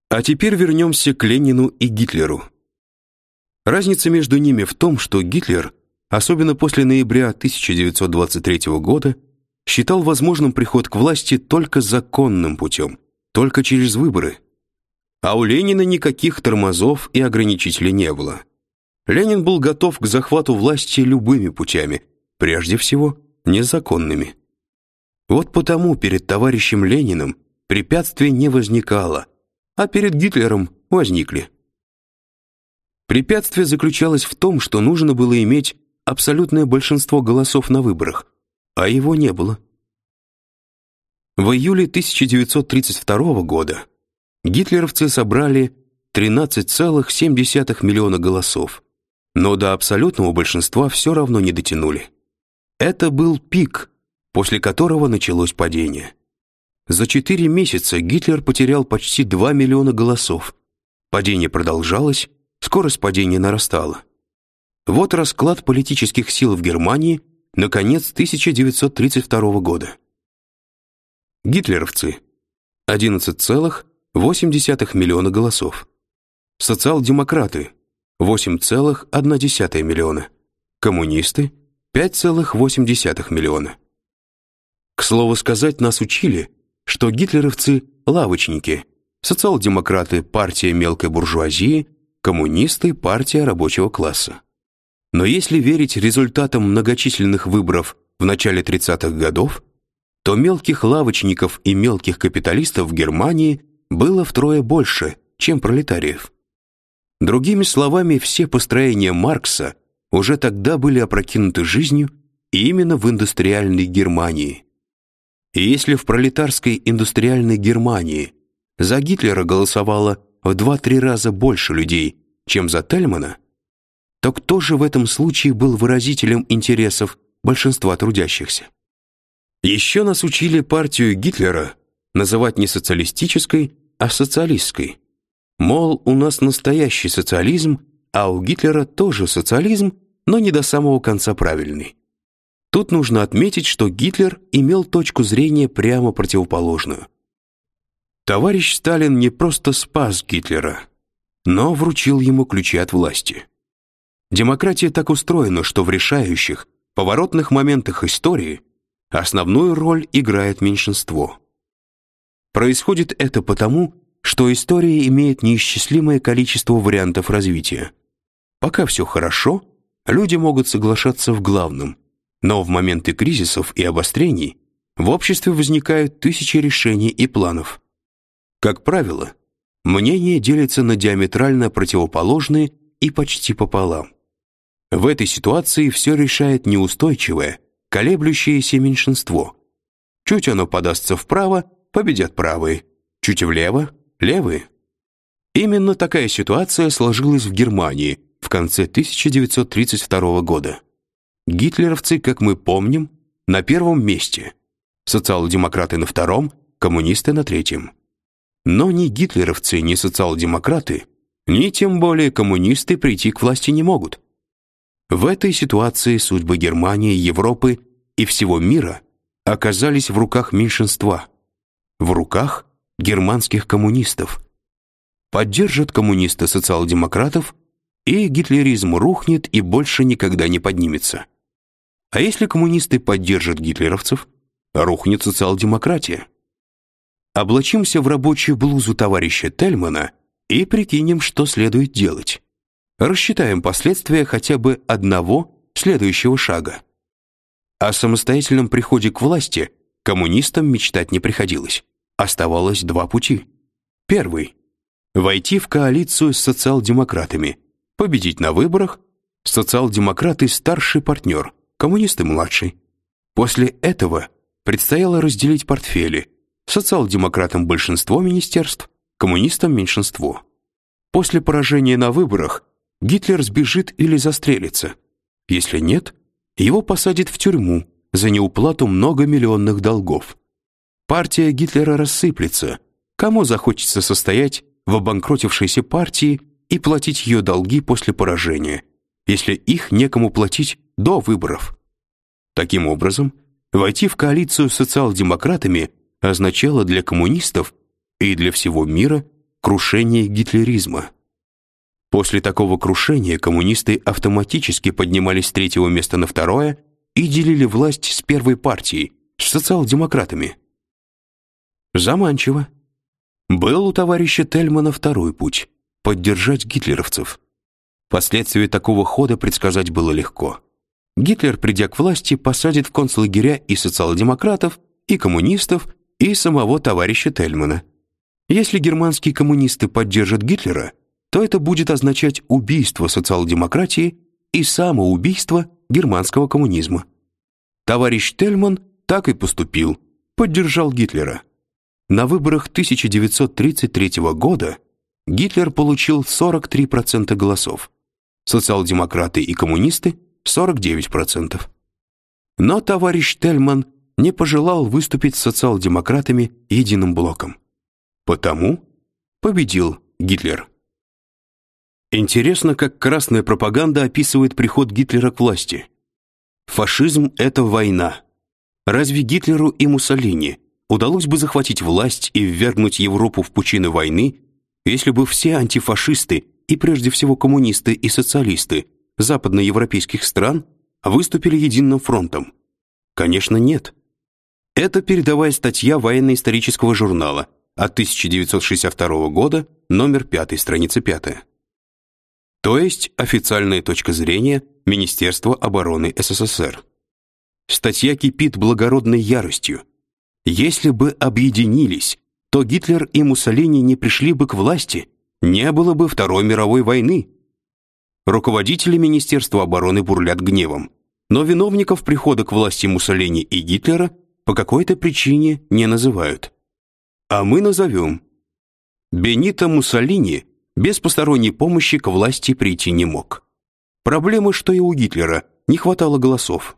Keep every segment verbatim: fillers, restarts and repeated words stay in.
А теперь вернемся к Ленину и Гитлеру. Разница между ними в том, что Гитлер, особенно после ноября тысяча девятьсот двадцать третьего года, считал возможным приход к власти только законным путем, только через выборы. А у Ленина никаких тормозов и ограничителей не было. Ленин был готов к захвату власти любыми путями, прежде всего незаконными. Вот потому перед товарищем Лениным препятствий не возникало, а перед Гитлером возникли. Препятствие заключалось в том, что нужно было иметь абсолютное большинство голосов на выборах, а его не было. В июле тысяча девятьсот тридцать второго года гитлеровцы собрали тринадцать целых семь десятых миллиона голосов, но до абсолютного большинства все равно не дотянули. Это был пик, после которого началось падение. За четыре месяца Гитлер потерял почти два миллиона голосов. Падение продолжалось, скорость падения нарастала. Вот расклад политических сил в Германии на конец тысяча девятьсот тридцать второго года. Гитлеровцы — одиннадцать целых восемь десятых миллиона голосов. Социал-демократы — восемь целых одна десятая миллиона. Коммунисты — пять целых восемь десятых миллиона. К слову сказать, нас учили, что гитлеровцы — лавочники, социал-демократы — партия мелкой буржуазии, коммунисты — партия рабочего класса. Но если верить результатам многочисленных выборов в начале тридцатых годов, то мелких лавочников и мелких капиталистов в Германии было втрое больше, чем пролетариев. Другими словами, все построения Маркса уже тогда были опрокинуты жизнью именно в индустриальной Германии. И если в пролетарской индустриальной Германии за Гитлера голосовало в два-три раза больше людей, чем за Тельмана, то кто же в этом случае был выразителем интересов большинства трудящихся? Еще нас учили партию Гитлера называть не социалистической, а социалистской. Мол, у нас настоящий социализм, а у Гитлера тоже социализм, но не до самого конца правильный. Тут нужно отметить, что Гитлер имел точку зрения прямо противоположную. Товарищ Сталин не просто спас Гитлера, но вручил ему ключи от власти. Демократия так устроена, что в решающих, поворотных моментах истории основную роль играет меньшинство. Происходит это потому, что история имеет неисчислимое количество вариантов развития. Пока все хорошо, люди могут соглашаться в главном, но в моменты кризисов и обострений в обществе возникают тысячи решений и планов. Как правило, мнения делятся на диаметрально противоположные и почти пополам. В этой ситуации все решает неустойчивое, колеблющееся меньшинство. Чуть оно подастся вправо, победят правые, чуть влево — левые. Именно такая ситуация сложилась в Германии в конце тысяча девятьсот тридцать второго года. Гитлеровцы, как мы помним, на первом месте, социал-демократы на втором, коммунисты на третьем. Но ни гитлеровцы, ни социал-демократы, ни тем более коммунисты прийти к власти не могут. В этой ситуации судьбы Германии, Европы и всего мира оказались в руках меньшинства, в руках германских коммунистов. Поддержат коммунисты социал-демократов, и гитлеризм рухнет и больше никогда не поднимется. А если коммунисты поддержат гитлеровцев, рухнет социал-демократия. Облачимся в рабочую блузу товарища Тельмана и прикинем, что следует делать. Рассчитаем последствия хотя бы одного следующего шага. О самостоятельном приходе к власти коммунистам мечтать не приходилось. Оставалось два пути. Первый — войти в коалицию с социал-демократами, победить на выборах, социал-демократы — старший партнер, коммунисты — младший. После этого предстояло разделить портфели, социал-демократам большинство министерств, коммунистам меньшинство. После поражения на выборах Гитлер сбежит или застрелится. Если нет, его посадят в тюрьму за неуплату многомиллионных долгов. Партия Гитлера рассыплется. Кому захочется состоять в обанкротившейся партии и платить ее долги после поражения, если их некому платить до выборов? Таким образом, войти в коалицию с социал-демократами означало для коммунистов и для всего мира крушение гитлеризма. После такого крушения коммунисты автоматически поднимались с третьего места на второе и делили власть с первой партией, с социал-демократами. Заманчиво. Был у товарища Тельмана второй путь — поддержать гитлеровцев. Последствия такого хода предсказать было легко. Гитлер, придя к власти, посадит в концлагеря и социал-демократов, и коммунистов, и самого товарища Тельмана. Если германские коммунисты поддержат Гитлера, то это будет означать убийство социал-демократии и самоубийство германского коммунизма. Товарищ Тельман так и поступил, поддержал Гитлера. На выборах тысяча девятьсот тридцать третьего года Гитлер получил сорок три процента голосов, социал-демократы и коммунисты — сорок девять процентов. Но товарищ Тельман не пожелал выступить с социал-демократами единым блоком. Потому победил Гитлер. Интересно, как красная пропаганда описывает приход Гитлера к власти. Фашизм — это война. Разве Гитлеру и Муссолини удалось бы захватить власть и ввергнуть Европу в пучины войны, если бы все антифашисты и прежде всего коммунисты и социалисты западноевропейских стран выступили единым фронтом? Конечно, нет. Это передовая статья военно-исторического журнала от тысяча девятьсот шестьдесят второго года, номер пятый, страница пятая. То есть официальная точка зрения Министерства обороны СССР. Статья кипит благородной яростью. Если бы объединились, то Гитлер и Муссолини не пришли бы к власти, не было бы Второй мировой войны. Руководители Министерства обороны бурлят гневом, но виновников прихода к власти Муссолини и Гитлера по какой-то причине не называют. А мы назовем. Бенито Муссолини без посторонней помощи к власти прийти не мог. Проблема, что и у Гитлера не хватало голосов.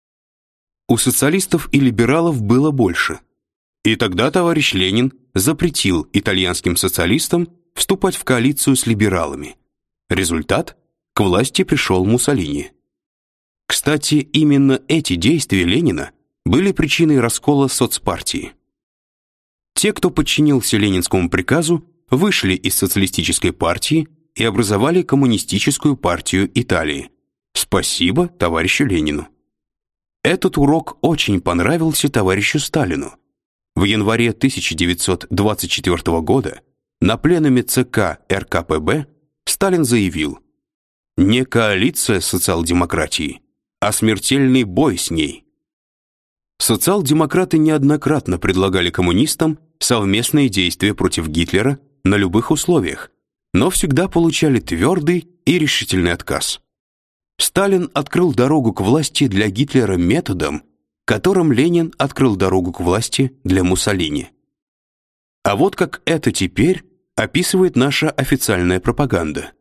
У социалистов и либералов было больше. И тогда товарищ Ленин запретил итальянским социалистам вступать в коалицию с либералами. Результат — к власти пришел Муссолини. Кстати, именно эти действия Ленина были причиной раскола соцпартии. Те, кто подчинился ленинскому приказу, вышли из социалистической партии и образовали коммунистическую партию Италии. Спасибо товарищу Ленину. Этот урок очень понравился товарищу Сталину. В январе тысяча девятьсот двадцать четвёртого года на пленуме ЦК эр ка пэ бэ Сталин заявил: «Не коалиция с социал-демократией, а смертельный бой с ней». Социал-демократы неоднократно предлагали коммунистам совместные действия против Гитлера на любых условиях, но всегда получали твердый и решительный отказ. Сталин открыл дорогу к власти для Гитлера методом, которым Ленин открыл дорогу к власти для Муссолини. А вот как это теперь описывает наша официальная пропаганда.